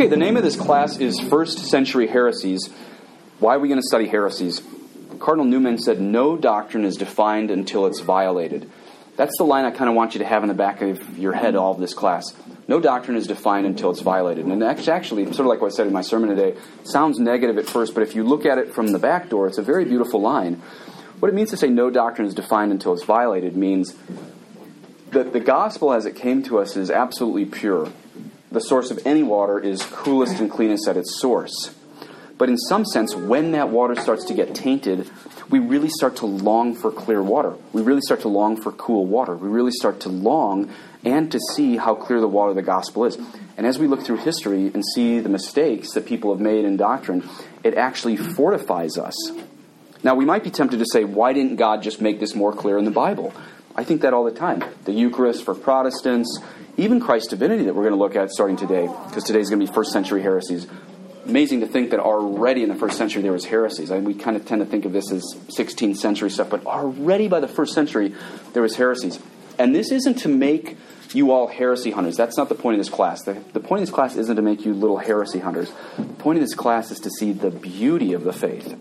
Okay, the name of this class is First Century Heresies. Why are we going to study heresies? Cardinal Newman said, no doctrine is defined until it's violated. That's the line I kind of want you to have in the back of your head all of this class. No doctrine is defined until it's violated. And actually, sort of like what I said in my sermon today, sounds negative at first, but if you look at it from the back door, it's a very beautiful line. What it means to say no doctrine is defined until it's violated means that the gospel as it came to us is absolutely pure. The source of any water is coolest and cleanest at its source. But in some sense, when that water starts to get tainted, we really start to long for clear water. We really start to long for cool water. We really start to long and to see how clear the water of the gospel is. And as we look through history and see the mistakes that people have made in doctrine, it actually fortifies us. Now, we might be tempted to say, why didn't God just make this more clear in the Bible? I think that all the time. The Eucharist for Protestants, even Christ's divinity that we're going to look at starting today, because today's going to be first century heresies. Amazing to think that already in the first century there was heresies. We kind of tend to think of this as 16th century stuff, but already by the first century there was heresies. And this isn't to make you all heresy hunters. That's not the point of this class. The point of this class isn't to make you little heresy hunters. The point of this class is to see the beauty of the faith.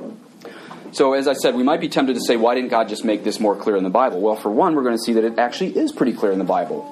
So as I said, we might be tempted to say, why didn't God just make this more clear in the Bible? Well, for one, we're going to see that it actually is pretty clear in the Bible.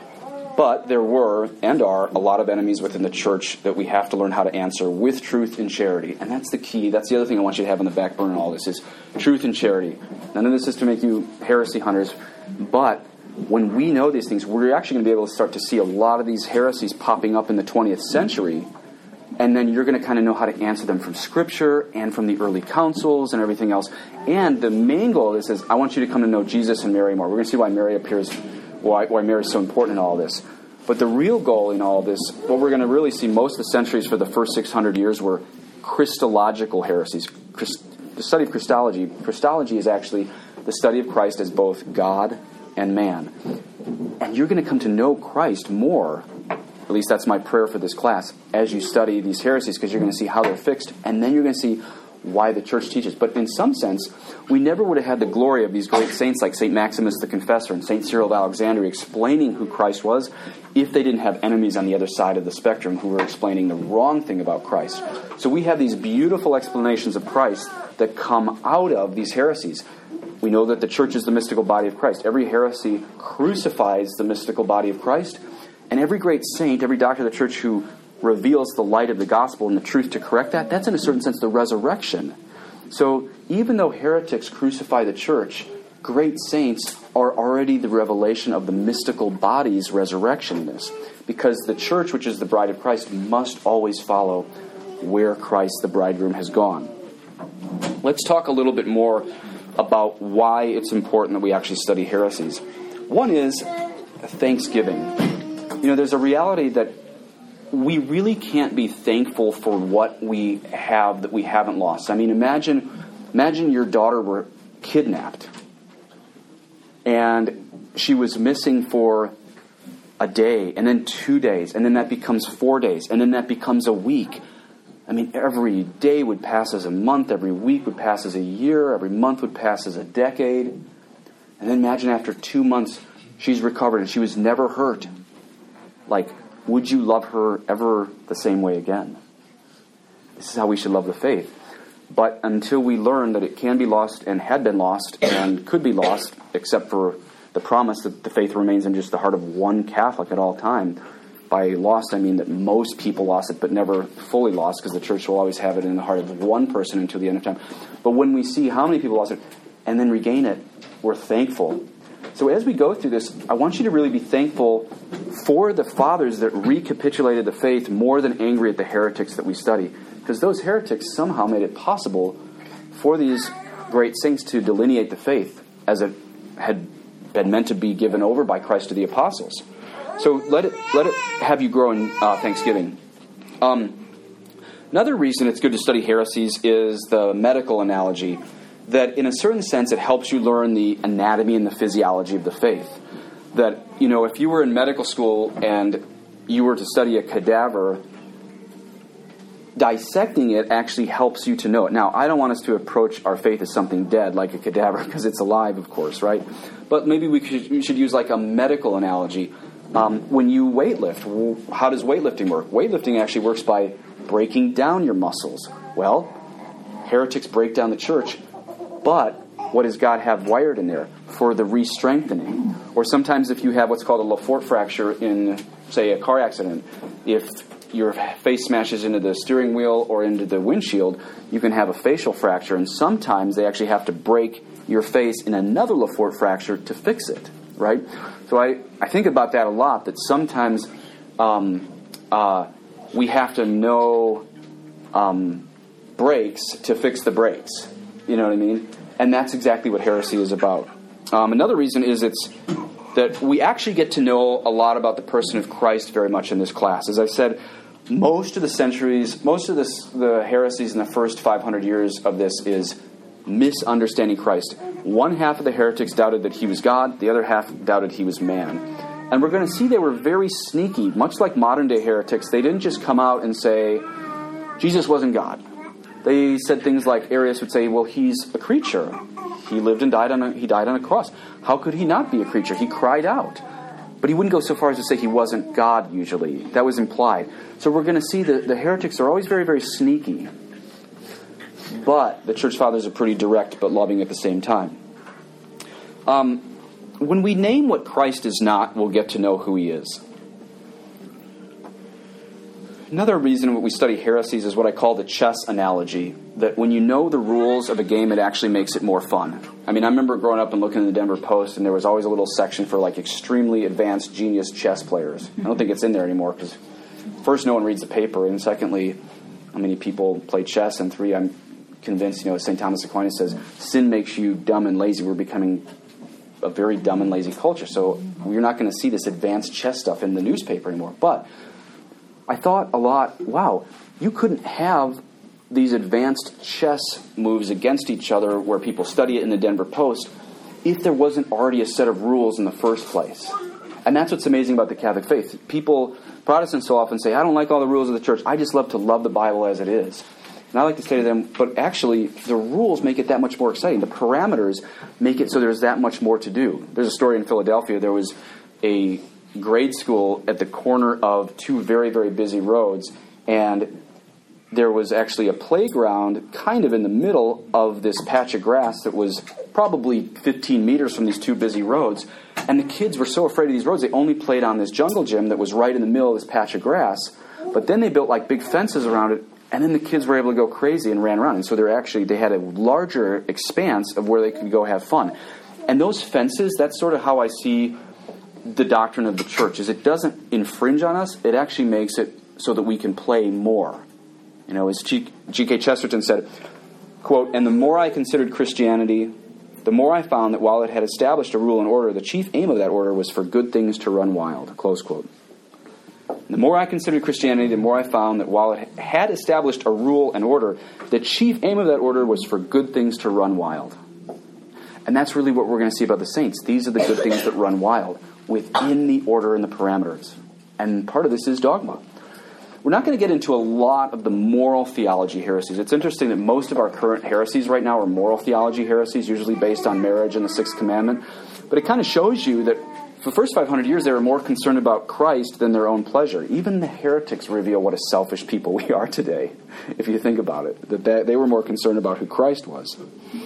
But there were, and are, a lot of enemies within the church that we have to learn how to answer with truth and charity. And that's the key. That's the other thing I want you to have on the back burner in all this is truth and charity. None of this is to make you heresy hunters. But when we know these things, we're actually going to be able to start to see a lot of these heresies popping up in the 20th century. And then you're going to kind of know how to answer them from Scripture and from the early councils and everything else. And the main goal of this is I want you to come to know Jesus and Mary more. We're going to see why Mary appears, why Mary is so important in all this. But the real goal in all this, what we're going to really see most of the centuries for the first 600 years were Christological heresies. The study of Christology. Christology is actually the study of Christ as both God and man. And you're going to come to know Christ more. At least that's my prayer for this class, as you study these heresies, because you're going to see how they're fixed, and then you're going to see why the church teaches. But in some sense, we never would have had the glory of these great saints like St. Maximus the Confessor and St. Cyril of Alexandria explaining who Christ was if they didn't have enemies on the other side of the spectrum who were explaining the wrong thing about Christ. So we have these beautiful explanations of Christ that come out of these heresies. We know that the church is the mystical body of Christ. Every heresy crucifies the mystical body of Christ. And every great saint, every doctor of the church who reveals the light of the gospel and the truth to correct that, that's in a certain sense the resurrection. So even though heretics crucify the church, great saints are already the revelation of the mystical body's resurrection in this. Because the church, which is the bride of Christ, must always follow where Christ the bridegroom has gone. Let's talk a little bit more about why it's important that we actually study heresies. One is thanksgiving. You know, there's a reality that we really can't be thankful for what we have that we haven't lost. I mean, imagine your daughter were kidnapped and she was missing for a day and then 2 days and then that becomes 4 days and then that becomes a week. I mean, every day would pass as a month, every week would pass as a year, every month would pass as a decade. And then imagine after 2 months she's recovered and she was never hurt. Like, would you love her ever the same way again? This is how we should love the faith. But until we learn that it can be lost and had been lost and could be lost, except for the promise that the faith remains in just the heart of one Catholic at all time. By lost, I mean that most people lost it, but never fully lost, because the church will always have it in the heart of one person until the end of time. But when we see how many people lost it and then regain it, we're thankful. So as we go through this, I want you to really be thankful for the fathers that recapitulated the faith more than angry at the heretics that we study. Because those heretics somehow made it possible for these great saints to delineate the faith as it had been meant to be given over by Christ to the apostles. So let it have you grow in thanksgiving. Another reason it's good to study heresies is the medical analogy. That in a certain sense it helps you learn the anatomy and the physiology of the faith. That, you know, if you were in medical school and you were to study a cadaver, dissecting it actually helps you to know it. Now, I don't want us to approach our faith as something dead, like a cadaver, because it's alive, of course, right? But maybe we should use like a medical analogy. When you weightlift, how does weightlifting work? Weightlifting actually works by breaking down your muscles. Well, heretics break down the church, but what does God have wired in there? For the re-strengthening. Or sometimes if you have what's called a Le Fort fracture in, say, a car accident, if your face smashes into the steering wheel or into the windshield, you can have a facial fracture, and sometimes they actually have to break your face in another Le Fort fracture to fix it, right? So I think about that a lot, that sometimes we have to know breaks to fix the breaks. You know what I mean? And that's exactly what heresy is about. Another reason is it's that we actually get to know a lot about the person of Christ very much in this class. As I said, most of the heresies in the first 500 years of this is misunderstanding Christ. One half of the heretics doubted that he was God, the other half doubted he was man. And we're going to see they were very sneaky. Much like modern-day heretics, they didn't just come out and say, Jesus wasn't God. They said things like, Arius would say, well, he's a creature. He lived and died on a cross. How could he not be a creature? He cried out. But he wouldn't go so far as to say he wasn't God, usually. That was implied. So we're going to see that the heretics are always very, very sneaky. But the church fathers are pretty direct but loving at the same time. When we name what Christ is not, we'll get to know who he is. Another reason we study heresies is what I call the chess analogy. That when you know the rules of a game, it actually makes it more fun. I mean, I remember growing up and looking in the Denver Post, and there was always a little section for like extremely advanced genius chess players. I don't think it's in there anymore because first, no one reads the paper, and secondly, how many people play chess, and three, I'm convinced, as St. Thomas Aquinas says, sin makes you dumb and lazy. We're becoming a very dumb and lazy culture, so you're not going to see this advanced chess stuff in the newspaper anymore. But I thought a lot, wow, you couldn't have these advanced chess moves against each other where people study it in the Denver Post if there wasn't already a set of rules in the first place. And that's what's amazing about the Catholic faith. Protestants so often say, I don't like all the rules of the church. I just love to love the Bible as it is. And I like to say to them, but actually, the rules make it that much more exciting. The parameters make it so there's that much more to do. There's a story in Philadelphia. There was a grade school at the corner of two very, very busy roads, and there was actually a playground kind of in the middle of this patch of grass that was probably 15 meters from these two busy roads. And the kids were so afraid of these roads, they only played on this jungle gym that was right in the middle of this patch of grass. But then they built like big fences around it, and then the kids were able to go crazy and ran around. And so they had a larger expanse of where they could go have fun. And those fences, that's sort of how I see the doctrine of the church, is it doesn't infringe on us, it actually makes it so that we can play more. As G.K. Chesterton said, quote, and the more I considered Christianity, the more I found that while it had established a rule and order, the chief aim of that order was for good things to run wild, close quote. The more I considered Christianity, the more I found that while it had established a rule and order, the chief aim of that order was for good things to run wild. And that's really what we're going to see about the saints. These are the good things that run wild within the order and the parameters. And part of this is dogma. We're not going to get into a lot of the moral theology heresies. It's interesting that most of our current heresies right now are moral theology heresies, usually based on marriage and the Sixth Commandment. But it kind of shows you that for the first 500 years, they were more concerned about Christ than their own pleasure. Even the heretics reveal what a selfish people we are today, if you think about it. That they were more concerned about who Christ was.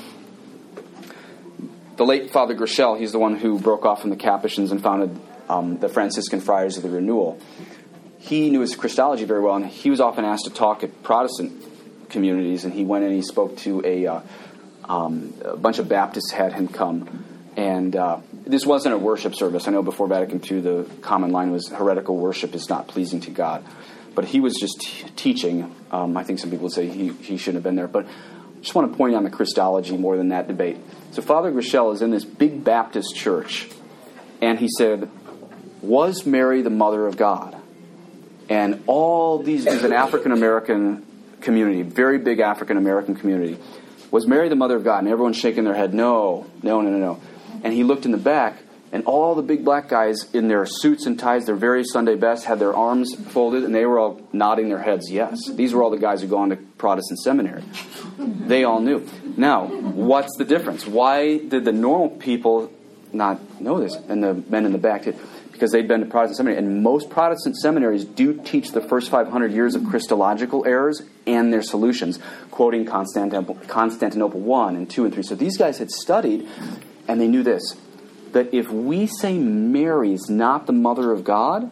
The late Father Grishel, he's the one who broke off from the Capuchins and founded the Franciscan Friars of the Renewal. He knew his Christology very well, and he was often asked to talk at Protestant communities, and he went and he spoke to a bunch of Baptists had him come. And this wasn't a worship service. I know before Vatican II, the common line was heretical worship is not pleasing to God. But he was just teaching. I think some people would say he shouldn't have been there. But I just want to point on the Christology more than that debate. So Father Grishel is in this big Baptist church, and he said, was Mary the mother of God? And all these, there's an African-American community, very big African-American community. Was Mary the mother of God? And everyone's shaking their head, no. And he looked in the back, and all the big black guys in their suits and ties, their very Sunday best, had their arms folded, and they were all nodding their heads, yes. These were all the guys who go on to Protestant seminary. They all knew. Now, what's the difference? Why did the normal people not know this, and the men in the back did? because they'd been to Protestant seminary. And most Protestant seminaries do teach the first 500 years of Christological errors and their solutions, quoting Constantinople 1 and 2 and 3. So these guys had studied, and they knew this, that if we say Mary's not the mother of God,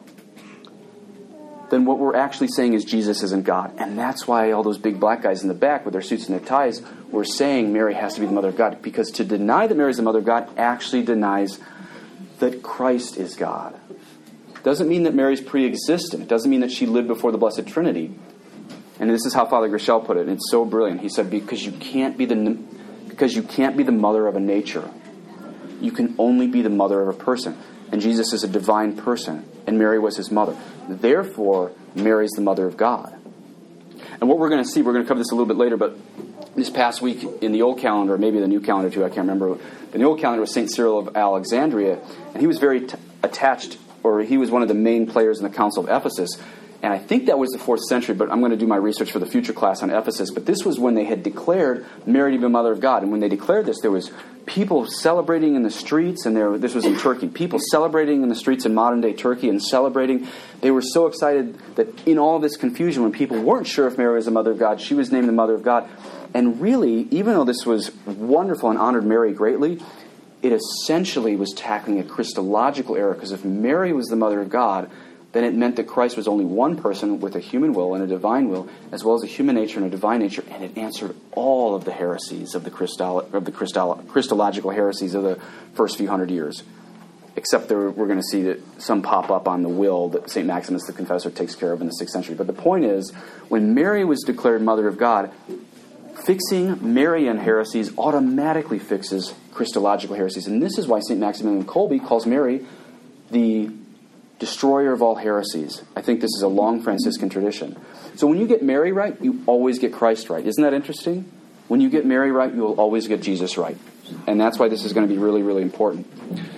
then what we're actually saying is Jesus isn't God. And that's why all those big black guys in the back with their suits and their ties were saying Mary has to be the mother of God. Because to deny that Mary is the mother of God actually denies that Christ is God. It doesn't mean that Mary's pre-existent. It doesn't mean that she lived before the Blessed Trinity. And this is how Father Grichel put it, and it's so brilliant. He said, because you can't be the mother of a nature. You can only be the mother of a person. And Jesus is a divine person, and Mary was his mother. Therefore, Mary's the mother of God. And what we're going to see, we're going to cover this a little bit later, but this past week in the old calendar, maybe the new calendar too, I can't remember. In the old calendar was St. Cyril of Alexandria, and he was very attached, or he was one of the main players in the Council of Ephesus. And I think that was the 4th century, but I'm going to do my research for the future class on Ephesus. But this was when they had declared Mary to be the mother of God. And when they declared this, there was people celebrating in the streets, and this was in Turkey. People celebrating in the streets in modern-day Turkey and celebrating. They were so excited that in all this confusion, when people weren't sure if Mary was the mother of God, she was named the mother of God. And really, even though this was wonderful and honored Mary greatly, it essentially was tackling a Christological error, because if Mary was the mother of God, then it meant that Christ was only one person with a human will and a divine will, as well as a human nature and a divine nature, and it answered all of the heresies of the Christological heresies of the first few hundred years. Except we're going to see that some pop up on the will that St. Maximus the Confessor takes care of in the 6th century. But the point is, when Mary was declared Mother of God, fixing Marian heresies automatically fixes Christological heresies. And this is why St. Maximilian Kolbe calls Mary the destroyer of all heresies. I think this is a long Franciscan tradition. So when you get Mary right, you always get Christ right. Isn't that interesting? When you get Mary right, you will always get Jesus right. And that's why this is going to be really, really important.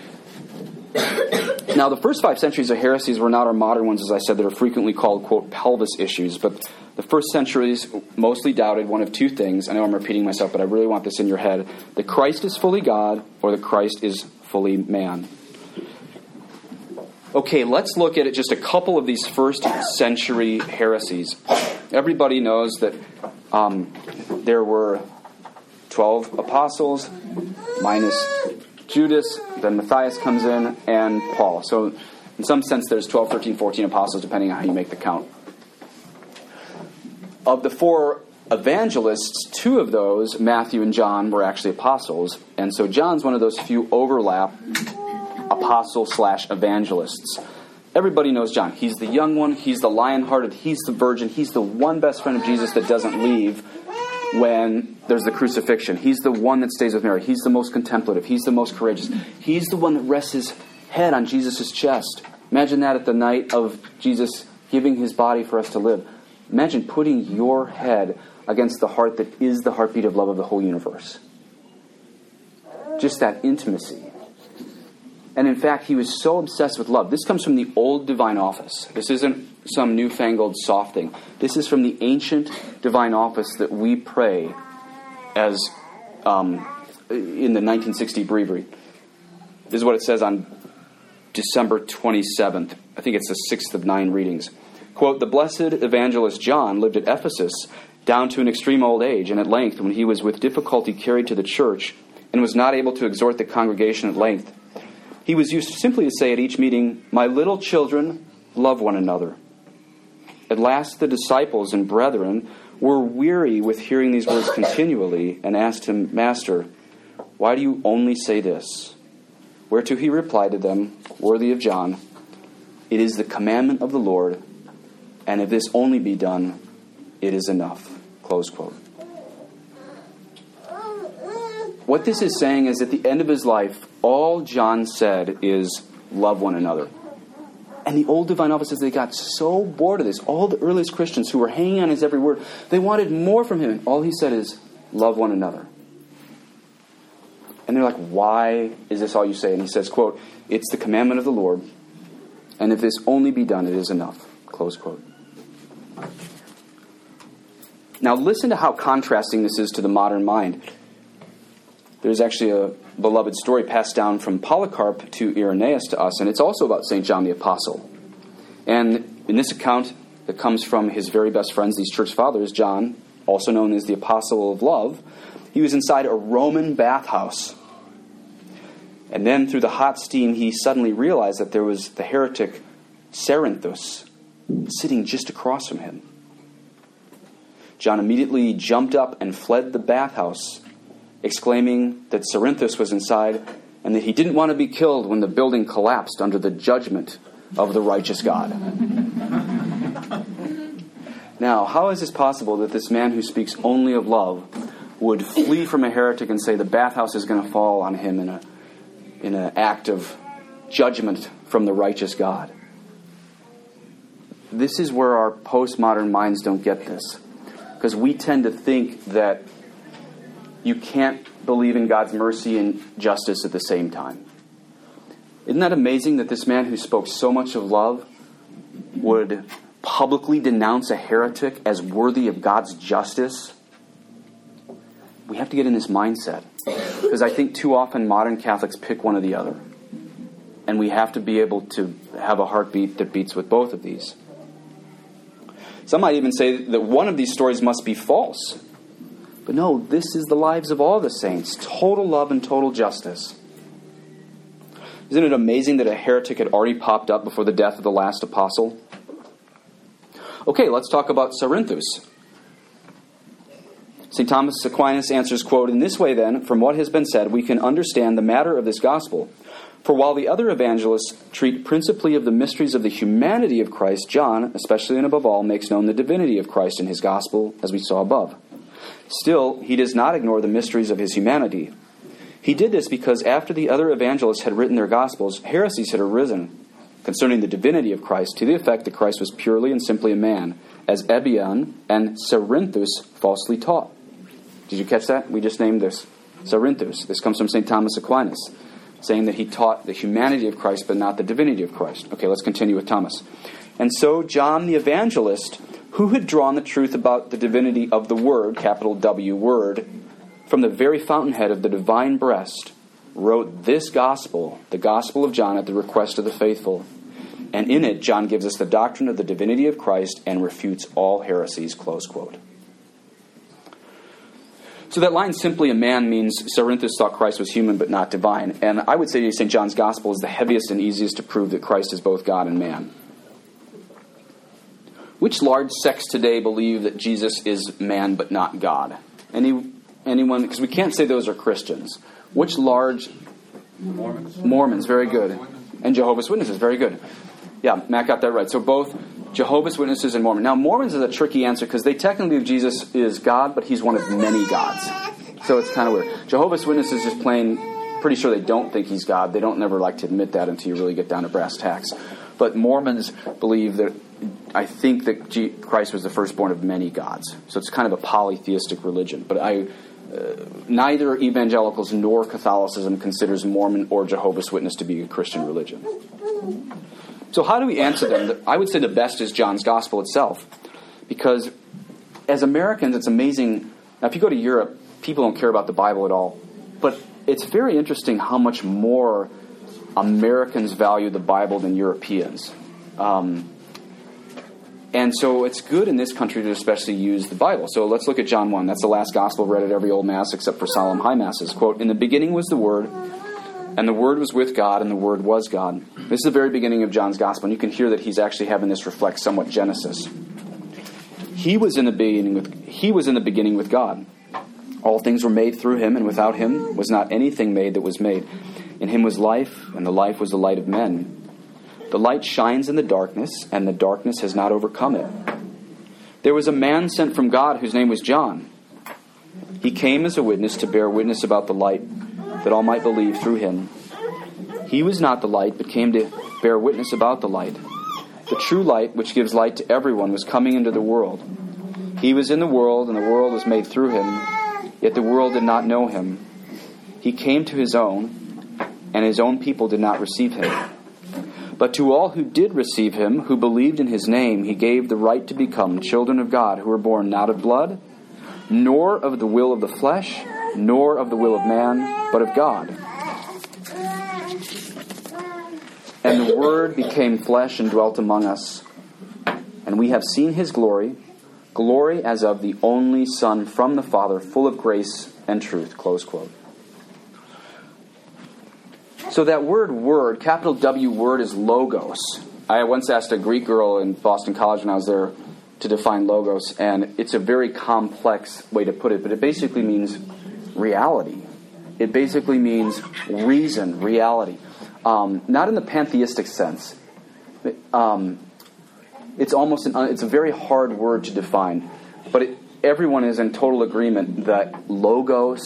Now, the first 5 centuries of heresies were not our modern ones, as I said, that are frequently called, quote, pelvis issues. But the first centuries mostly doubted one of two things. I know I'm repeating myself, but I really want this in your head. That Christ is fully God, or that Christ is fully man. Okay, let's look at just a couple of these first century heresies. Everybody knows that there were 12 apostles, minus Judas, then Matthias comes in, and Paul. So in some sense there's 12, 13, 14 apostles, depending on how you make the count. Of the 4 evangelists, 2 of those, Matthew and John, were actually apostles. And so John's one of those few overlap apostle/evangelists. Everybody knows John. He's the young one. He's the lion-hearted. He's the virgin. He's the one best friend of Jesus that doesn't leave when there's the crucifixion. He's the one that stays with Mary. He's the most contemplative. He's the most courageous. He's the one that rests his head on Jesus' chest. Imagine that at the night of Jesus giving his body for us to live. Imagine putting your head against the heart that is the heartbeat of love of the whole universe. Just that intimacy. And in fact, he was so obsessed with love. This comes from the old divine office. This isn't some newfangled soft thing. This is from the ancient divine office that we pray as in the 1960 breviary. This is what it says on December 27th. I think it's the 6th of 9 readings. Quote, "The blessed evangelist John lived at Ephesus down to an extreme old age, and at length, when he was with difficulty carried to the church and was not able to exhort the congregation at length, he was used simply to say at each meeting, 'My little children, love one another.' At last the disciples and brethren were weary with hearing these words continually, and asked him, 'Master, why do you only say this?' Whereto he replied to them, worthy of John, 'It is the commandment of the Lord, and if this only be done, it is enough.'" Close quote. What this is saying is at the end of his life, all John said is, love one another. And the old divine offices, they got so bored of this. All the earliest Christians who were hanging on his every word, they wanted more from him. And all he said is, love one another. And they're like, why is this all you say? And he says, quote, "It's the commandment of the Lord, and if this only be done, it is enough." Close quote. Now listen to how contrasting this is to the modern mind. There's actually a beloved story passed down from Polycarp to Irenaeus to us, and it's also about St. John the Apostle. And in this account that comes from his very best friends, these church fathers, John, also known as the Apostle of Love, he was inside a Roman bathhouse. And then through the hot steam, he suddenly realized that there was the heretic Cerinthus sitting just across from him. John immediately jumped up and fled the bathhouse, exclaiming that Cerinthus was inside and that he didn't want to be killed when the building collapsed under the judgment of the righteous God. Now, how is this possible that this man who speaks only of love would flee from a heretic and say the bathhouse is going to fall on him in an act of judgment from the righteous God? This is where our postmodern minds don't get this. Because we tend to think that you can't believe in God's mercy and justice at the same time. Isn't that amazing that this man who spoke so much of love would publicly denounce a heretic as worthy of God's justice? We have to get in this mindset. Because I think too often modern Catholics pick one or the other. And we have to be able to have a heartbeat that beats with both of these. Some might even say that one of these stories must be false. But no, this is the lives of all the saints. Total love and total justice. Isn't it amazing that a heretic had already popped up before the death of the last apostle? Okay, let's talk about Cerinthus. St. Thomas Aquinas answers, quote, "In this way then, from what has been said, we can understand the matter of this gospel. For while the other evangelists treat principally of the mysteries of the humanity of Christ, John, especially and above all, makes known the divinity of Christ in his gospel, as we saw above. Still, he does not ignore the mysteries of his humanity. He did this because after the other evangelists had written their gospels, heresies had arisen concerning the divinity of Christ, to the effect that Christ was purely and simply a man, as Ebion and Cerinthus falsely taught." Did you catch that? We just named this. Cerinthus. This comes from St. Thomas Aquinas, saying that he taught the humanity of Christ but not the divinity of Christ. Okay, let's continue with Thomas. "And so John the Evangelist, who had drawn the truth about the divinity of the Word, capital W, Word, from the very fountainhead of the divine breast, wrote this gospel, the Gospel of John, at the request of the faithful. And in it, John gives us the doctrine of the divinity of Christ and refutes all heresies," close quote. So that line, "simply a man," means Cerinthus thought Christ was human but not divine. And I would say St. John's Gospel is the heaviest and easiest to prove that Christ is both God and man. Which large sects today believe that Jesus is man but not God? Anyone? Because we can't say those are Christians. Which large? Mormons, very good. And Jehovah's Witnesses, very good. Yeah, Matt got that right. So both Jehovah's Witnesses and Mormons. Now, Mormons is a tricky answer because they technically believe Jesus is God, but he's one of many gods. So it's kind of weird. Jehovah's Witnesses is pretty sure they don't think he's God. They don't never like to admit that until you really get down to brass tacks. But Mormons believe that, I think that Christ was the firstborn of many gods. So it's kind of a polytheistic religion. But neither evangelicals nor Catholicism considers Mormon or Jehovah's Witness to be a Christian religion. So how do we answer them? I would say the best is John's Gospel itself. Because as Americans, it's amazing. Now, if you go to Europe, people don't care about the Bible at all. But it's very interesting how much more Americans value the Bible than Europeans. And so it's good in this country to especially use the Bible. So let's look at John 1. That's the last gospel read at every old Mass except for solemn high Masses. Quote, "In the beginning was the Word, and the Word was with God, and the Word was God." This is the very beginning of John's Gospel, and you can hear that he's actually having this reflect somewhat Genesis. He was in the beginning with God. All things were made through him, and without him was not anything made that was made. In him was life, and the life was the light of men. The light shines in the darkness, and the darkness has not overcome it. There was a man sent from God whose name was John. He came as a witness to bear witness about the light, that all might believe through him. He was not the light, but came to bear witness about the light. The true light, which gives light to everyone, was coming into the world. He was in the world, and the world was made through him, yet the world did not know him. He came to his own, and his own people did not receive him. But to all who did receive him, who believed in his name, he gave the right to become children of God, who were born not of blood, nor of the will of the flesh, nor of the will of man, but of God. And the Word became flesh and dwelt among us, and we have seen His glory, glory as of the only Son from the Father, full of grace and truth." Close quote. So that word, capital W word, is logos. I once asked a Greek girl in Boston College when I was there to define logos, and it's a very complex way to put it, but it basically means reality. It basically means reason, reality. Not in the pantheistic sense. It's a very hard word to define, but everyone is in total agreement that logos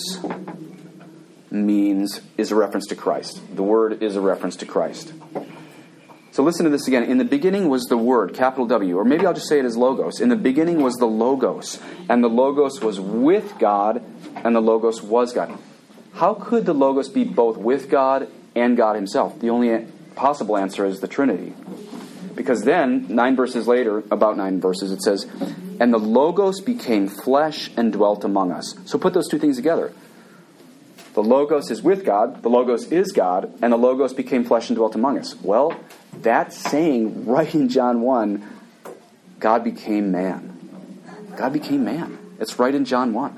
is a reference to Christ. The word is a reference to Christ. So listen to this again. In the beginning was the Word, capital W, or maybe I'll just say it as logos. In the beginning was the Logos, and the Logos was with God, and the Logos was God. How could the Logos be both with God and God Himself? The only possible answer is the Trinity. Because then, 9 verses later, about 9 verses, it says, "And the Logos became flesh and dwelt among us." So put those two things together. The Logos is with God, the Logos is God, and the Logos became flesh and dwelt among us. Well, that's saying right in John 1, God became man. God became man. It's right in John 1.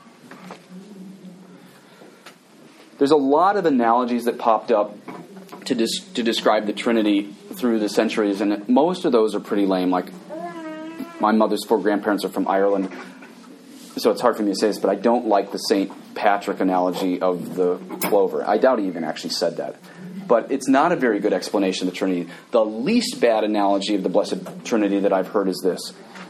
There's a lot of analogies that popped up to describe the Trinity through the centuries, and most of those are pretty lame. Like, my mother's 4 grandparents are from Ireland, so it's hard for me to say this, but I don't like the St. Patrick analogy of the clover. I doubt he even actually said that. But it's not a very good explanation of the Trinity. The least bad analogy of the Blessed Trinity that I've heard is this.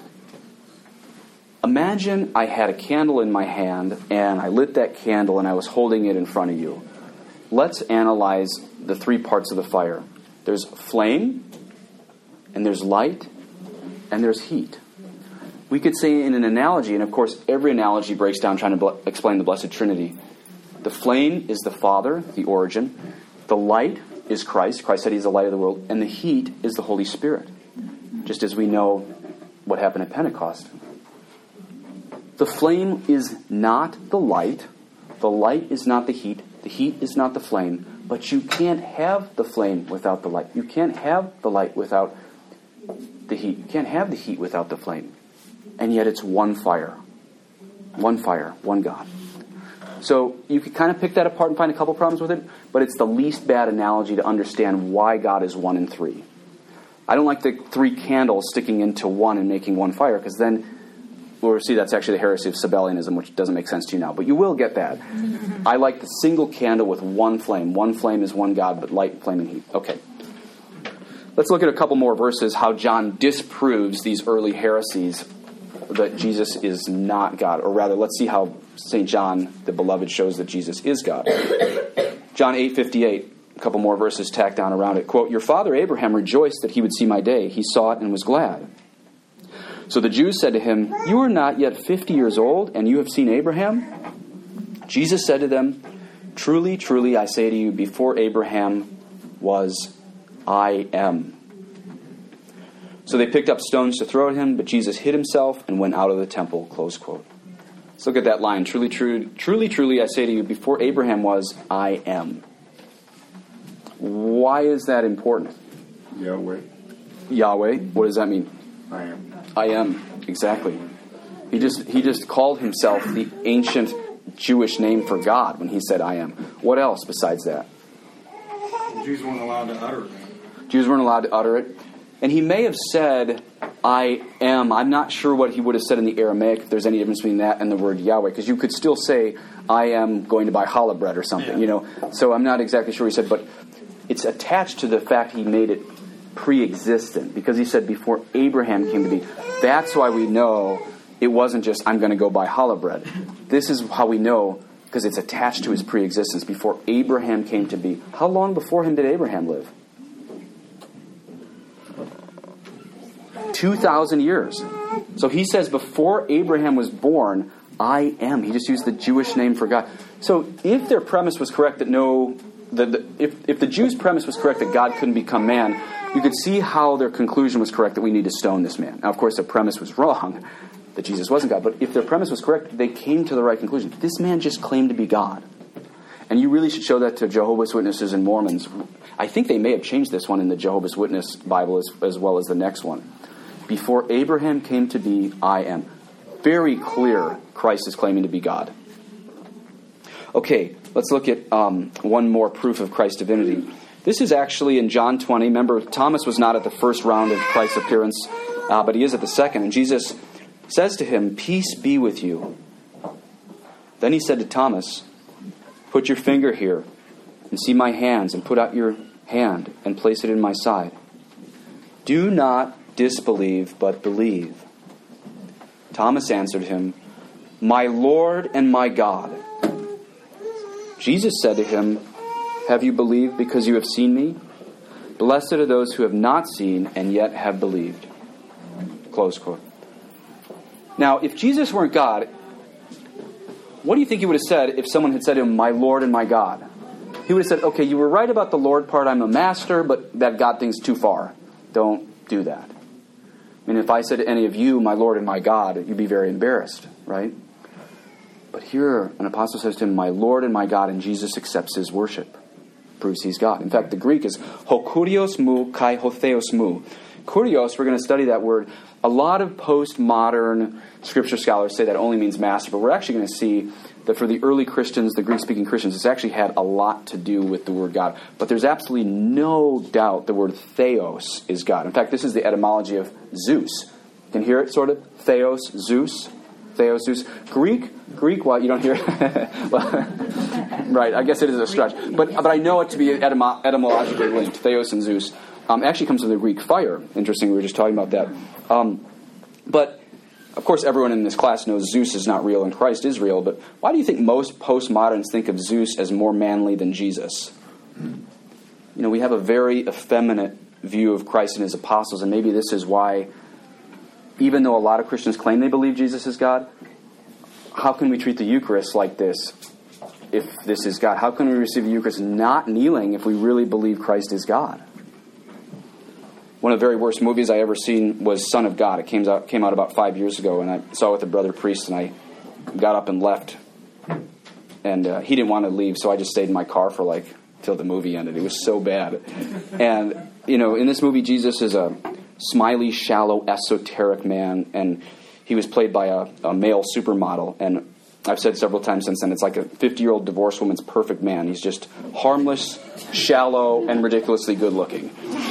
Imagine I had a candle in my hand, and I lit that candle, and I was holding it in front of you. Let's analyze the 3 parts of the fire. There's flame, and there's light, and there's heat. We could say in an analogy, and of course every analogy breaks down trying to explain the Blessed Trinity. The flame is the Father, the origin. The light is Christ. Christ said He's the light of the world. And the heat is the Holy Spirit. Just as we know what happened at Pentecost. The flame is not the light. The light is not the heat. The heat is not the flame. But you can't have the flame without the light. You can't have the light without the heat. You can't have the heat without the flame. And yet it's one fire. One fire, one God. So you could kind of pick that apart and find a couple problems with it, but it's the least bad analogy to understand why God is 1 and 3. I don't like the 3 candles sticking into one and making one fire, because then we'll see that's actually the heresy of Sabellianism, which doesn't make sense to you now, but you will get that. I like the single candle with one flame. One flame is one God, but light, flame, and heat. Okay. Let's look at a couple more verses, how John disproves these early heresies that Jesus is not God. Or rather, let's see how St. John, the Beloved, shows that Jesus is God. John 8:58, a couple more verses tacked down around it. Quote, "Your father Abraham rejoiced that he would see my day. He saw it and was glad. So the Jews said to him, 'You are not yet 50 years old, and you have seen Abraham?' Jesus said to them, 'Truly, truly, I say to you, before Abraham was, I am.' So they picked up stones to throw at him, but Jesus hid himself and went out of the temple." Close quote. Let's look at that line. Truly, truly, I say to you, before Abraham was, I am. Why is that important? Yahweh. Yahweh. What does that mean? I am. I am. Exactly. He just called himself the ancient Jewish name for God when he said I am. What else besides that? The Jews weren't allowed to utter it. Jews weren't allowed to utter it. And he may have said, I am. I'm not sure what he would have said in the Aramaic, if there's any difference between that and the word Yahweh. Because you could still say, I am going to buy challah bread or something, you know. So I'm not exactly sure what he said, but it's attached to the fact he made it pre-existent. Because he said, before Abraham came to be. That's why we know it wasn't just, I'm going to go buy challah bread. This is how we know, because it's attached to his pre-existence. Before Abraham came to be. How long before him did Abraham live? 2,000 years. So he says, before Abraham was born, I am. He just used the Jewish name for God. So if their premise was correct that if the Jews' premise was correct that God couldn't become man, you could see how their conclusion was correct that we need to stone this man. Now, of course, their premise was wrong, that Jesus wasn't God. But if their premise was correct, they came to the right conclusion. This man just claimed to be God. And you really should show that to Jehovah's Witnesses and Mormons. I think they may have changed this one in the Jehovah's Witness Bible as well as the next one. Before Abraham came to be, I am. Very clear Christ is claiming to be God. Okay, let's look at one more proof of Christ's divinity. This is actually in John 20. Remember, Thomas was not at the first round of Christ's appearance, but he is at the second. And Jesus says to him, "Peace be with you." Then he said to Thomas, "Put your finger here and see my hands, and put out your hand and place it in my side. Do not disbelieve, but believe." Thomas answered him, "My Lord and my God." Jesus said to him, "Have you believed because you have seen me? Blessed are those who have not seen and yet have believed." Close quote. Now, if Jesus weren't God, what do you think he would have said if someone had said to him, "My Lord and my God"? He would have said, "Okay, you were right about the Lord part, I'm a master, but that God thing's too far. Don't do that." I mean, if I said to any of you, "My Lord and my God," you'd be very embarrassed, right? But here, an apostle says to him, "My Lord and my God," and Jesus accepts his worship. Proves he's God. In fact, the Greek is ho kurios mu kai ho theos mu. Kurios, we're going to study that word. A lot of postmodern scripture scholars say that only means master, but we're actually going to see that for the early Christians, the Greek-speaking Christians, it's actually had a lot to do with the word God. But there's absolutely no doubt the word theos is God. In fact, this is the etymology of Zeus. You can hear it, sort of? Theos, Zeus. Theos, Zeus. Greek, what? You don't hear it? Well, right, I guess it is a stretch. But I know it to be etymologically linked. Theos and Zeus. Actually comes from the Greek fire. Interesting, we were just talking about that. But, of course, everyone in this class knows Zeus is not real and Christ is real. But why do you think most postmoderns think of Zeus as more manly than Jesus? You know, we have a very effeminate view of Christ and his apostles, and maybe this is why, even though a lot of Christians claim they believe Jesus is God, how can we treat the Eucharist like this if this is God? How can we receive the Eucharist not kneeling if we really believe Christ is God? One of the very worst movies I ever seen was Son of God. It came out about 5 years ago, and I saw it with a brother priest, and I got up and left. And he didn't want to leave, so I just stayed in my car for till the movie ended. It was so bad. And, you know, in this movie, Jesus is a smiley, shallow, esoteric man, and he was played by a male supermodel. And I've said several times since then, it's like a 50-year-old divorced woman's perfect man. He's just harmless, shallow, and ridiculously good-looking.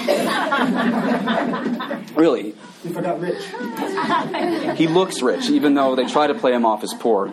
Really. He forgot rich. He looks rich, even though they try to play him off as poor.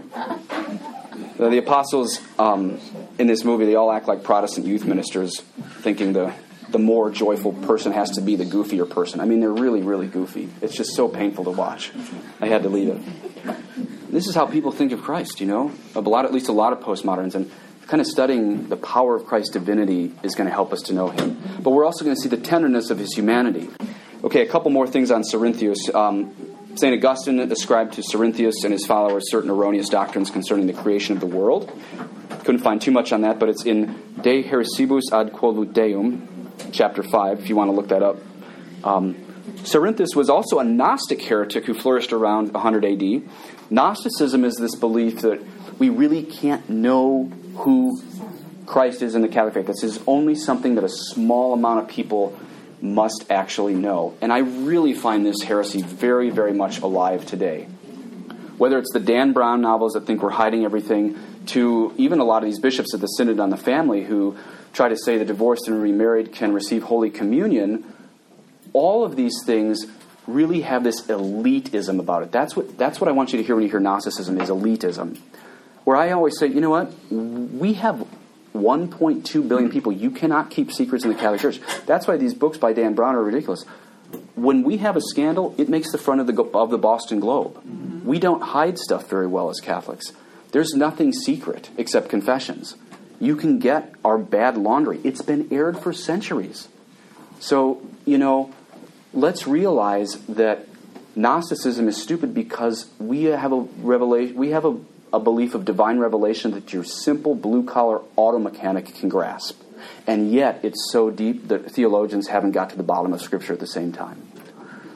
The apostles in this movie, they all act like Protestant youth ministers, thinking the more joyful person has to be the goofier person. I mean, they're really, really goofy. It's just so painful to watch. I had to leave it. This is how people think of Christ, you know? At least a lot of postmoderns. And kind of studying the power of Christ's divinity is going to help us to know him. But we're also going to see the tenderness of his humanity. Okay, a couple more things on Cerinthius. St. Augustine ascribed to Cerinthius and his followers certain erroneous doctrines concerning the creation of the world. Couldn't find too much on that, but it's in De Heresibus ad Quolut Deum, chapter 5, if you want to look that up. Cerinthius was also a Gnostic heretic who flourished around 100 AD. Gnosticism is this belief that we really can't know who Christ is in the Catholic faith. This is only something that a small amount of people must actually know. And I really find this heresy very, very much alive today. Whether it's the Dan Brown novels that think we're hiding everything, to even a lot of these bishops at the Synod on the Family who try to say the divorced and remarried can receive Holy Communion, all of these things really have this elitism about it. That's what I want you to hear when you hear Gnosticism, is elitism. Where I always say, you know what? We have 1.2 billion people. You cannot keep secrets in the Catholic Church. That's why these books by Dan Brown are ridiculous. When we have a scandal, it makes the front of the Boston Globe. Mm-hmm. We don't hide stuff very well as Catholics. There's nothing secret except confessions. You can get our bad laundry. It's been aired for centuries. So, you know, let's realize that Gnosticism is stupid because we have a revelation. We have a belief of divine revelation that your simple blue-collar auto mechanic can grasp. And yet, it's so deep that theologians haven't got to the bottom of Scripture at the same time.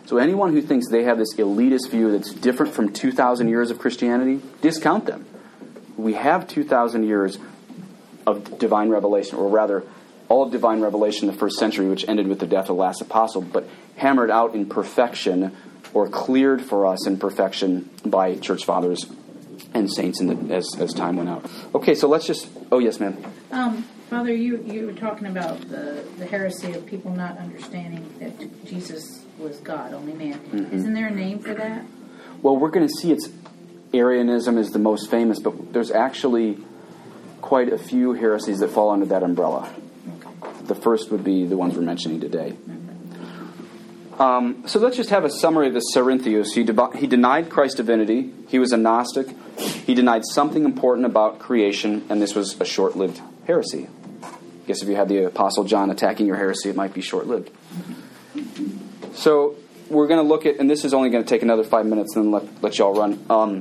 So anyone who thinks they have this elitist view that's different from 2,000 years of Christianity, discount them. We have 2,000 years of divine revelation, or rather, all of divine revelation in the first century, which ended with the death of the last apostle, but hammered out in perfection, or cleared for us in perfection by church fathers and saints as time went out. Okay, so let's just... Oh, yes, ma'am. Father, you were talking about the heresy of people not understanding that Jesus was God, only man. Mm-hmm. Isn't there a name for that? Well, we're going to see Arianism is the most famous, but there's actually quite a few heresies that fall under that umbrella. Okay. The first would be the ones we're mentioning today. Mm-hmm. So let's just have a summary of the Cerinthius. He denied Christ's divinity. He was a Gnostic. He denied something important about creation, and this was a short-lived heresy. I guess if you had the Apostle John attacking your heresy, it might be short-lived. So we're going to look at, and this is only going to take another 5 minutes, and then let y'all run.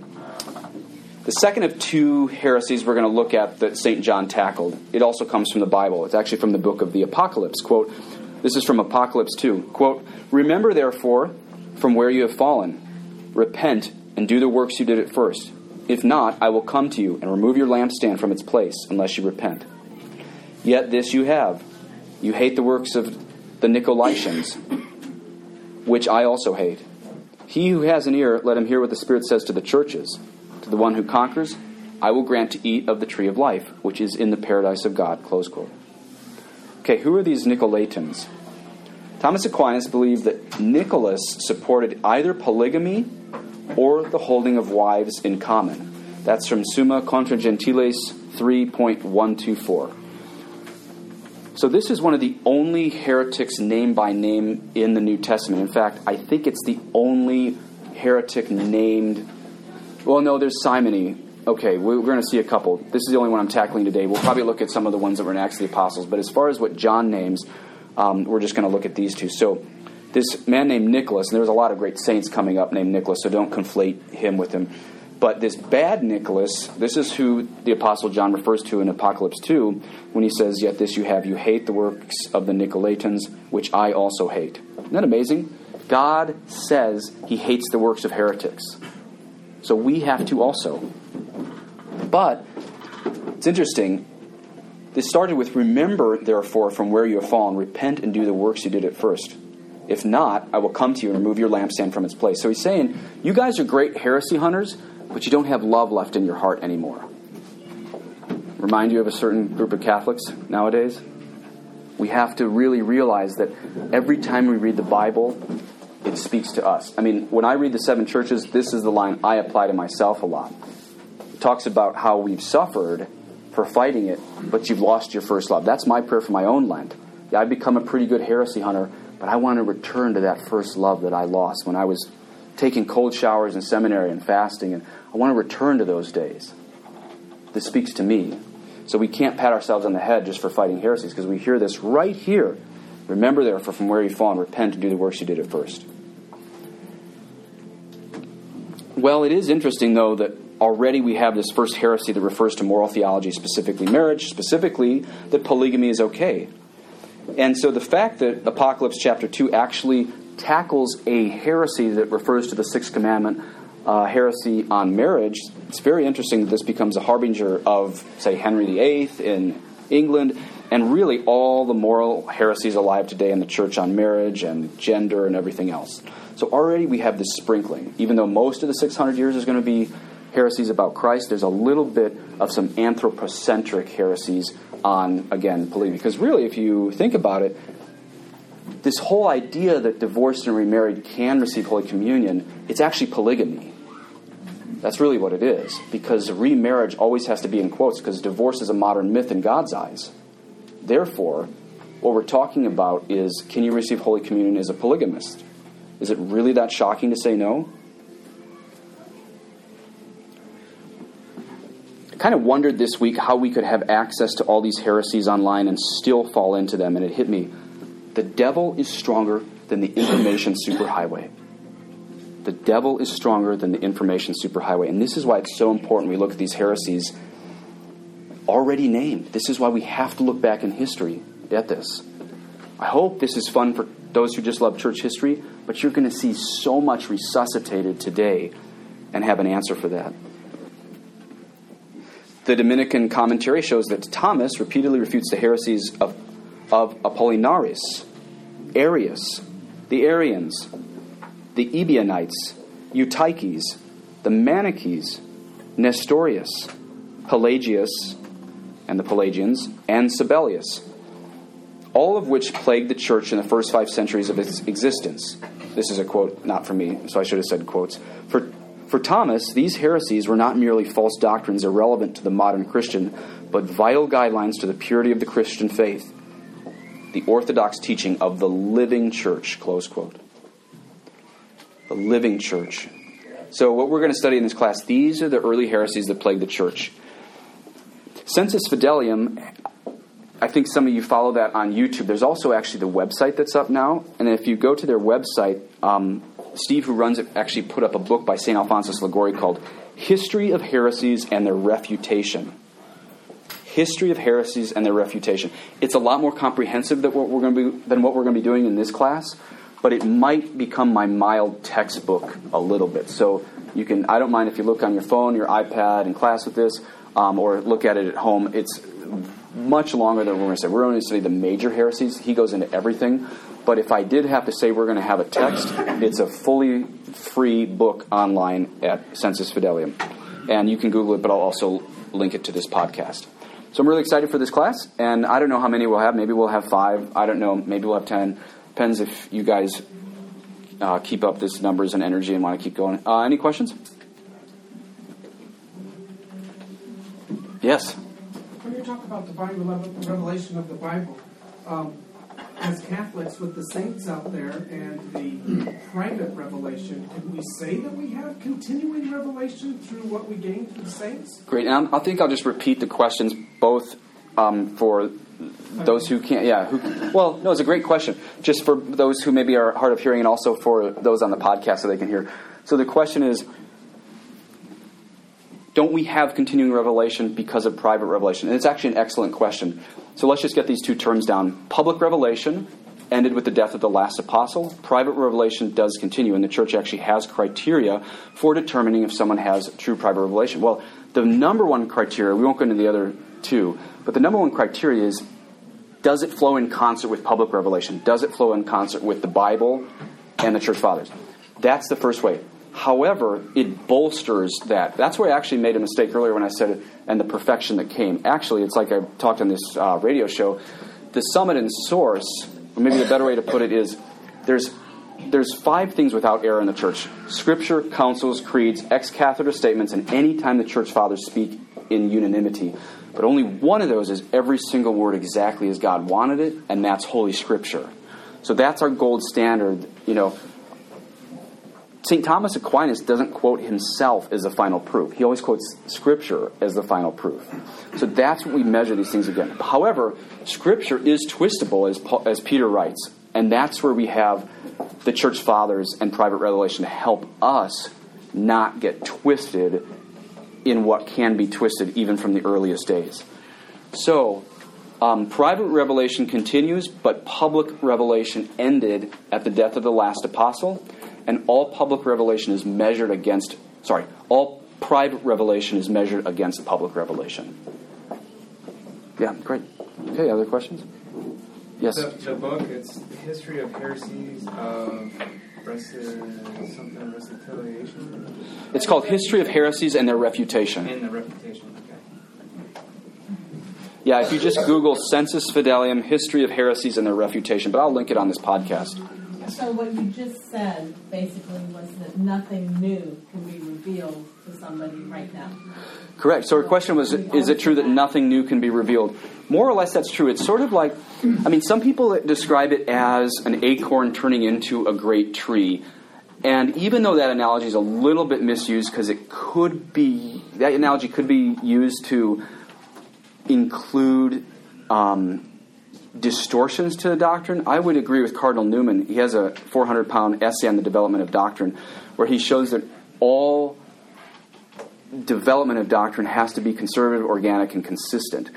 The second of two heresies we're going to look at that St. John tackled, it also comes from the Bible. It's actually from the book of the Apocalypse. Quote, this is from Apocalypse 2. Quote, "Remember, therefore, from where you have fallen. Repent and do the works you did at first. If not, I will come to you and remove your lampstand from its place, unless you repent. Yet this you have. You hate the works of the Nicolaitans, which I also hate. He who has an ear, let him hear what the Spirit says to the churches. To the one who conquers, I will grant to eat of the tree of life, which is in the paradise of God." Close quote. Okay, who are these Nicolaitans? Thomas Aquinas believed that Nicholas supported either polygamy or the holding of wives in common. That's from Summa Contra Gentiles 3.124. So this is one of the only heretics named by name in the New Testament. In fact, I think it's the only heretic named... Well, no, there's Simony. Okay, we're going to see a couple. This is the only one I'm tackling today. We'll probably look at some of the ones that were in Acts of the Apostles. But as far as what John names, we're just going to look at these two. So this man named Nicholas, and there's a lot of great saints coming up named Nicholas, so don't conflate him with him. But this bad Nicholas, this is who the Apostle John refers to in Apocalypse 2 when he says, "Yet this you have, you hate the works of the Nicolaitans, which I also hate." Isn't that amazing? God says he hates the works of heretics. So we have to also. But it's interesting. This started with, "Remember, therefore, from where you have fallen, repent and do the works you did at first. If not, I will come to you and remove your lampstand from its place." So he's saying, you guys are great heresy hunters, but you don't have love left in your heart anymore. Remind you of a certain group of Catholics nowadays? We have to really realize that every time we read the Bible, it speaks to us. I mean, when I read the seven churches, this is the line I apply to myself a lot. It talks about how we've suffered for fighting it, but you've lost your first love. That's my prayer for my own Lent. Yeah, I've become a pretty good heresy hunter, but I want to return to that first love that I lost when I was taking cold showers in seminary and fasting, and I want to return to those days. This speaks to me. So we can't pat ourselves on the head just for fighting heresies, because we hear this right here. "Remember, therefore, from where you've fallen, repent and do the works you did at first." Well, it is interesting, though, that already we have this first heresy that refers to moral theology, specifically marriage, specifically that polygamy is okay. And so the fact that Apocalypse chapter 2 actually tackles a heresy that refers to the Sixth Commandment, heresy on marriage, it's very interesting that this becomes a harbinger of, say, Henry VIII in England, and really all the moral heresies alive today in the church on marriage and gender and everything else. So already we have this sprinkling. Even though most of the 600 years is going to be heresies about Christ, there's a little bit of some anthropocentric heresies on, again, polygamy. Because really, if you think about it, this whole idea that divorced and remarried can receive Holy Communion, it's actually polygamy. That's really what it is. Because remarriage always has to be in quotes, because divorce is a modern myth in God's eyes. Therefore, what we're talking about is, can you receive Holy Communion as a polygamist? Is it really that shocking to say no? I kind of wondered this week how we could have access to all these heresies online and still fall into them, and it hit me. The devil is stronger than the information superhighway. The devil is stronger than the information superhighway. And this is why it's so important we look at these heresies already named. This is why we have to look back in history at this. I hope this is fun those who just love church history, but you're going to see so much resuscitated today and have an answer for that. The Dominican commentary shows that Thomas repeatedly refutes the heresies of Apollinaris, Arius, the Arians, the Ebionites, Eutyches, the Manichees, Nestorius, Pelagius, and the Pelagians, and Sabellius, all of which plagued the church in the first 5 centuries of its existence. This is a quote, not from me, so I should have said quotes. For Thomas, these heresies were not merely false doctrines irrelevant to the modern Christian, but vital guidelines to the purity of the Christian faith, the orthodox teaching of the living church, close quote. The living church. So what we're going to study in this class, these are the early heresies that plagued the church. Sensus Fidelium, I think some of you follow that on YouTube. There's also actually the website that's up now. And if you go to their website, Steve, who runs it, actually put up a book by St. Alphonsus Liguori called History of Heresies and Their Refutation. History of Heresies and Their Refutation. It's a lot more comprehensive than what we're going to be doing in this class, but it might become my mild textbook a little bit. So you can, I don't mind if you look on your phone, your iPad in class with this, or look at it at home. It's much longer than we're going to say. We're going to study the major heresies. He goes into everything. But if I did have to say we're going to have a text, it's a fully free book online at Sensus Fidelium. And you can Google it, but I'll also link it to this podcast. So I'm really excited for this class. And I don't know how many we'll have. Maybe we'll have 5. I don't know. Maybe we'll have 10. Depends if you guys keep up this numbers and energy and want to keep going. Any questions? Yes? When you talk about divine revelation of the Bible, as Catholics with the saints out there and the private revelation, can we say that we have continuing revelation through what we gain through the saints? Great. And I think I'll just repeat the questions both for those who can't. Well, no, it's a great question. Just for those who maybe are hard of hearing and also for those on the podcast so they can hear. So the question is, don't we have continuing revelation because of private revelation? And it's actually an excellent question. So let's just get these 2 terms down. Public revelation ended with the death of the last apostle. Private revelation does continue, and the church actually has criteria for determining if someone has true private revelation. Well, the number one criteria, we won't go into the other 2, but the number one criteria is, does it flow in concert with public revelation? Does it flow in concert with the Bible and the church fathers? That's the first way. However, it bolsters that. That's where I actually made a mistake earlier when I said, and the perfection that came. Actually, it's like I talked on this radio show. The summit and source, or maybe the better way to put it is, there's 5 things without error in the church. Scripture, councils, creeds, ex cathedra statements, and any time the church fathers speak in unanimity. But only one of those is every single word exactly as God wanted it, and that's Holy Scripture. So that's our gold standard, St. Thomas Aquinas doesn't quote himself as the final proof. He always quotes Scripture as the final proof. So that's what we measure these things against. However, Scripture is twistable, as Peter writes. And that's where we have the church fathers and private revelation to help us not get twisted in what can be twisted even from the earliest days. So, private revelation continues, but public revelation ended at the death of the last apostle. And all public revelation is measured against, all private revelation is measured against public revelation. Yeah, great. Okay, other questions? Yes? The book, it's the History of Heresies of Reconciliation. It's called History of Heresies and Their Refutation. And the Refutation, okay. Yeah, if you just Google Sensus Fidelium, History of Heresies and Their Refutation, but I'll link it on this podcast. So what you just said basically was that nothing new can be revealed to somebody right now. Correct. So her question was, is it true that nothing new can be revealed? More or less that's true. It's sort of like, some people describe it as an acorn turning into a great tree. And even though that analogy is a little bit misused because that analogy could be used to include distortions to the doctrine, I would agree with Cardinal Newman. He has a 400-pound essay on the development of doctrine where he shows that all development of doctrine has to be conservative, organic, and consistent.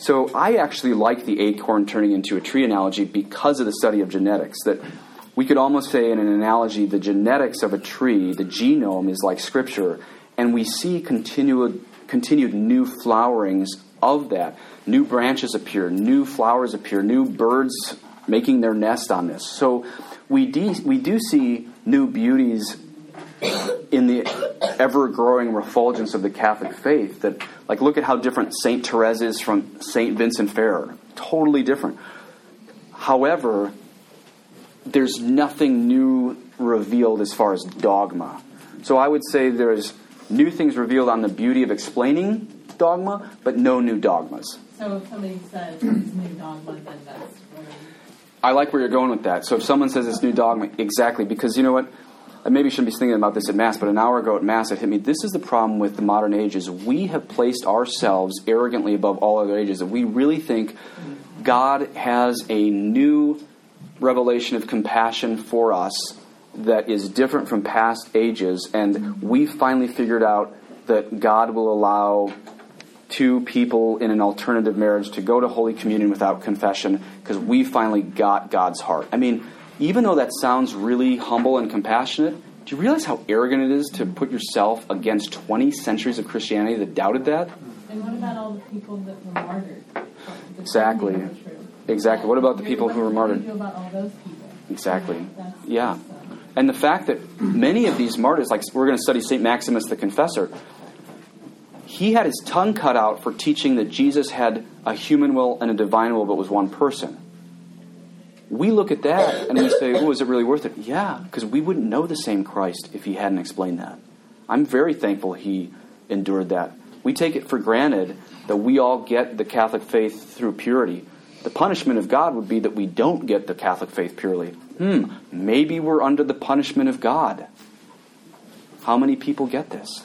So I actually like the acorn turning into a tree analogy because of the study of genetics, that we could almost say in an analogy the genetics of a tree, the genome, is like Scripture, and we see continued new flowerings of that. New branches appear, new flowers appear, new birds making their nest on this. So we do see new beauties in the ever-growing refulgence of the Catholic faith. That, like, look at how different St. Therese is from St. Vincent Ferrer. Totally different. However, there's nothing new revealed as far as dogma. So I would say there's new things revealed on the beauty of explaining dogma, but no new dogmas. So if somebody says it's new dogma, then that's really... I like where you're going with that. So if someone says it's new dogma, exactly, because you know what? I maybe shouldn't be thinking about this at Mass, but an hour ago at Mass it hit me. This is the problem with the modern age, is we have placed ourselves arrogantly above all other ages, that we really think God has a new revelation of compassion for us that is different from past ages, and we finally figured out that God will allow two people in an alternative marriage to go to Holy Communion without confession because we finally got God's heart. I mean, even though that sounds really humble and compassionate, do you realize how arrogant it is to put yourself against 20 centuries of Christianity that doubted that? And what about all the people that were martyred? Exactly. Exactly. What about the people who were martyred? What do you feel about all those people? Exactly. Yeah. And the fact that many of these martyrs, like we're going to study St. Maximus the Confessor, he had his tongue cut out for teaching that Jesus had a human will and a divine will but was one person. We look at that and we say, oh, is it really worth it? Yeah, because we wouldn't know the same Christ if he hadn't explained that. I'm very thankful he endured that. We take it for granted that we all get the Catholic faith through purity. The punishment of God would be that we don't get the Catholic faith purely. Maybe we're under the punishment of God. How many people get this?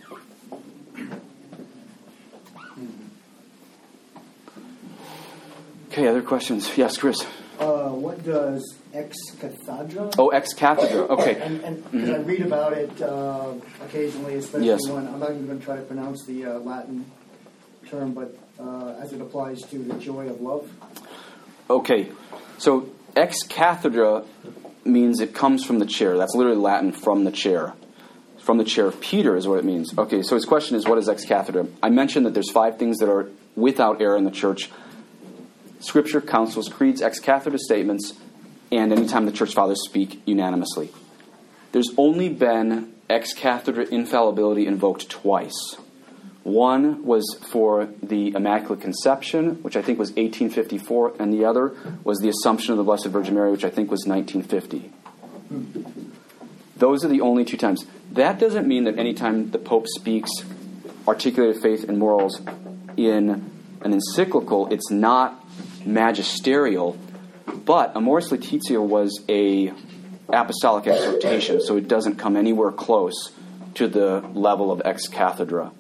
Okay, other questions? Yes, Chris. What does ex cathedra? Oh, ex cathedra. Okay. And I read about it occasionally, especially Yes. when I'm not even going to try to pronounce the Latin term, but as it applies to the joy of love. Okay, so ex cathedra means it comes from the chair. That's literally Latin, from the chair. From the chair of Peter is what it means. Okay, so his question is, what is ex cathedra? I mentioned that there's 5 things that are without error in the church: Scripture, councils, creeds, ex cathedra statements, and anytime the church fathers speak unanimously. There's only been ex cathedra infallibility invoked twice. One was for the Immaculate Conception, which I think was 1854, and the other was the Assumption of the Blessed Virgin Mary, which I think was 1950. Those are the only 2 times. That doesn't mean that any time the Pope speaks articulated faith and morals in an encyclical, it's not magisterial, but Amoris Laetitia was a apostolic exhortation, so it doesn't come anywhere close to the level of ex cathedra.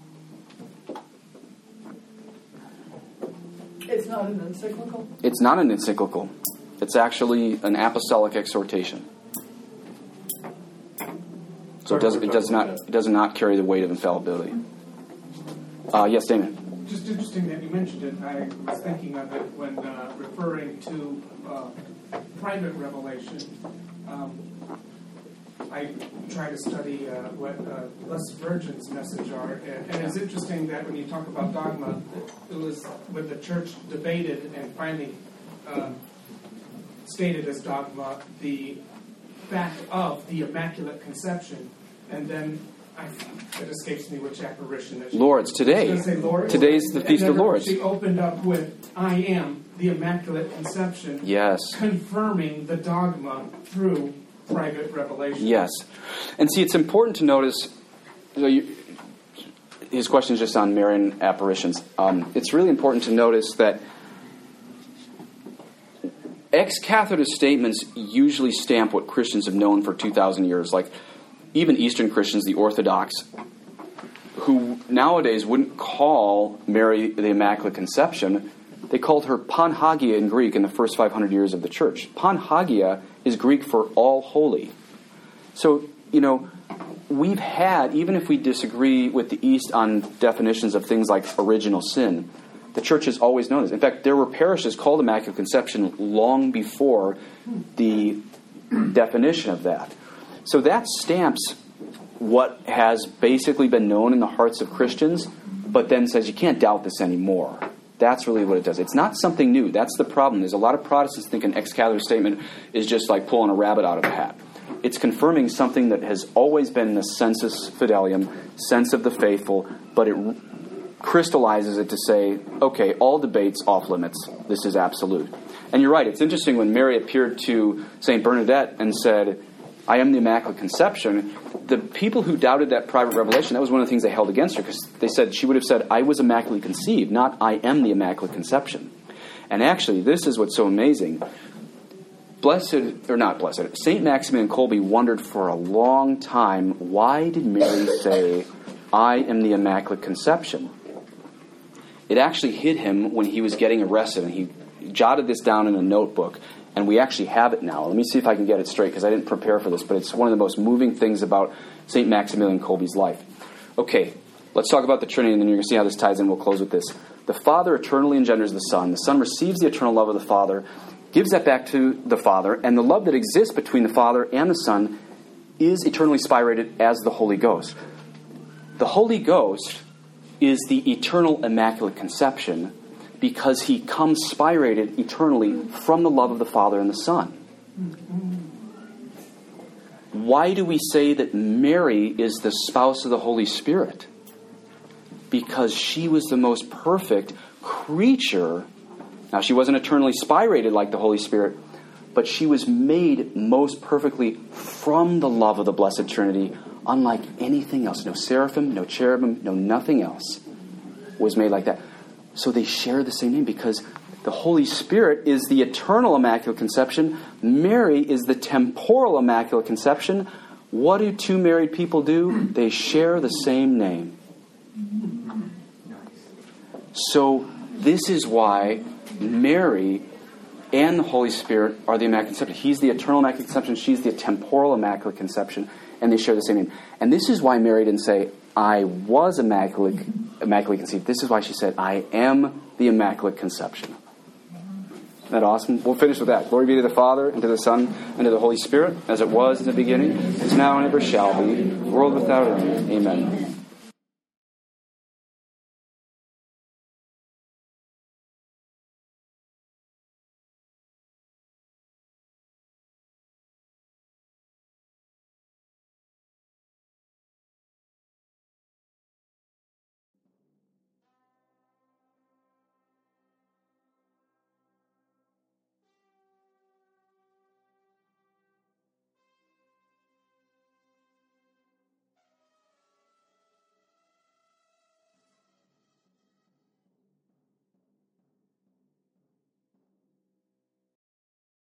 It's not an encyclical? It's not an encyclical. It's actually an apostolic exhortation. So it does not carry the weight of infallibility. Yes, Damon. Just interesting that you mentioned it. I was thinking of it when referring to private revelation. I try to study what Blessed Virgin's message are, and it's interesting that when you talk about dogma, it was when the Church debated and finally stated as dogma the fact of the Immaculate Conception, and then it escapes me which apparition. Lourdes, today. I was going to say Lourdes. Today's the Feast of Lourdes. She opened up with, I am the Immaculate Conception. Yes. Confirming the dogma through private revelation. Yes. And see, it's important to notice, his question is just on Marian apparitions. It's really important to notice that ex cathedra statements usually stamp what Christians have known for 2,000 years. Like, even Eastern Christians, the Orthodox, who nowadays wouldn't call Mary the Immaculate Conception, they called her Panhagia in Greek in the first 500 years of the church. Panhagia is Greek for all holy. So, we've had, even if we disagree with the East on definitions of things like original sin, The church has always known this. In fact, there were parishes called Immaculate Conception long before the definition of that. So that stamps what has basically been known in the hearts of Christians, but then says you can't doubt this anymore. That's really what it does. It's not something new. That's the problem. There's a lot of Protestants think an excalibur statement is just like pulling a rabbit out of a hat. It's confirming something that has always been in the sensus fidelium, sense of the faithful, but it crystallizes it to say, okay, all debates off limits. This is absolute. And you're right. It's interesting when Mary appeared to St. Bernadette and said, I am the Immaculate Conception, the people who doubted that private revelation, that was one of the things they held against her, because they said she would have said, I was immaculately conceived, not I am the Immaculate Conception. And actually, this is what's so amazing. St. Maximilian Kolbe wondered for a long time, why did Mary say, I am the Immaculate Conception? It actually hit him when he was getting arrested, and he jotted this down in a notebook. And we actually have it now. Let me see if I can get it straight, because I didn't prepare for this, but it's one of the most moving things about St. Maximilian Kolbe's life. Okay, let's talk about the Trinity, and then you're going to see how this ties in. We'll close with this. The Father eternally engenders the Son. The Son receives the eternal love of the Father, gives that back to the Father, and the love that exists between the Father and the Son is eternally spirated as the Holy Ghost. The Holy Ghost is the eternal Immaculate Conception, because he comes spirated eternally from the love of the Father and the Son. Why do we say that Mary is the spouse of the Holy Spirit? Because she was the most perfect creature. Now, she wasn't eternally spirated like the Holy Spirit, but she was made most perfectly from the love of the Blessed Trinity, unlike anything else. No seraphim, no cherubim, no nothing else was made like that. So they share the same name because the Holy Spirit is the eternal Immaculate Conception. Mary is the temporal Immaculate Conception. What do two married people do? They share the same name. So this is why Mary and the Holy Spirit are the Immaculate Conception. He's the eternal Immaculate Conception. She's the temporal Immaculate Conception. And they share the same name. And this is why Mary didn't say, I was immaculately conceived. This is why she said, I am the Immaculate Conception. Isn't that awesome? We'll finish with that. Glory be to the Father, and to the Son, and to the Holy Spirit, as it was in the beginning, is now, and ever shall be, world without end. Amen.